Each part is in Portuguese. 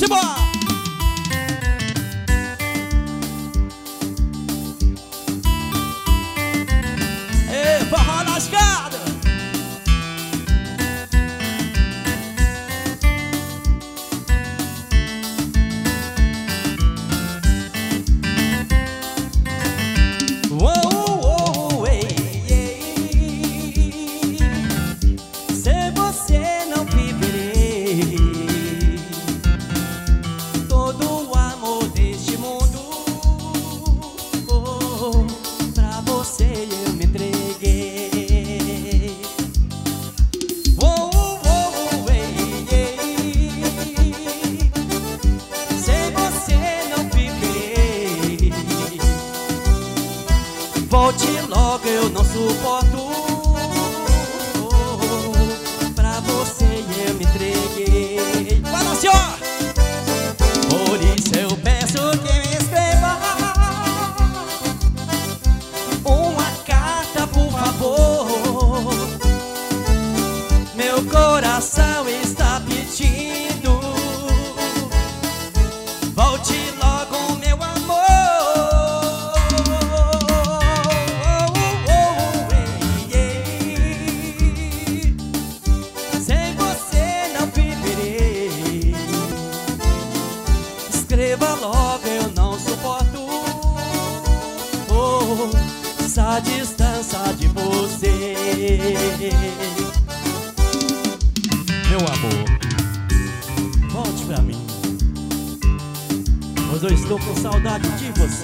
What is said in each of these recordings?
Simbora! Ei, forró lascado! Sem você não viverei todo o amor deste mundo. Pra você eu me entreguei. Sem você não viverei. Volte logo, eu não suporto. Pra você eu me entreguei. Fala, senhor! Por isso eu peço que me escreva uma carta, por favor. Meu coração está pedindo. Volte logo, meu amor. Sem você não viverei. Escreva logo, eu não suporto essa distância de você. Meu amor, volte pra mim, pois eu estou com saudade de você.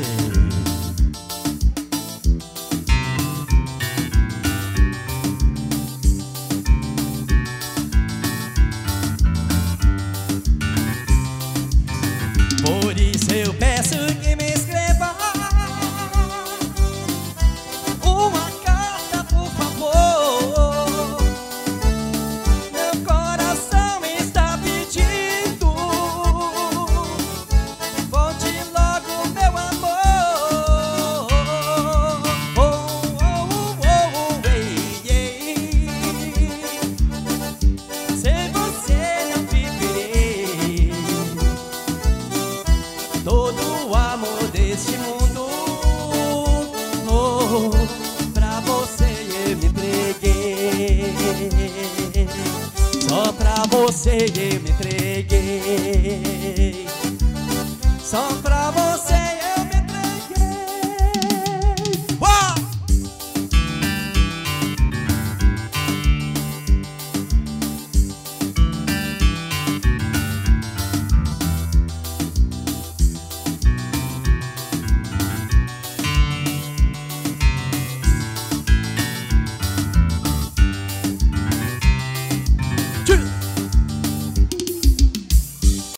Por isso eu peço que me escreva uma carta, por favor. Meu coração está pedindo. Volte logo, meu amor. Sem você não viverei todo o amor deste mundo. Pra você eu me entreguei. Só pra você eu me entreguei. Só pra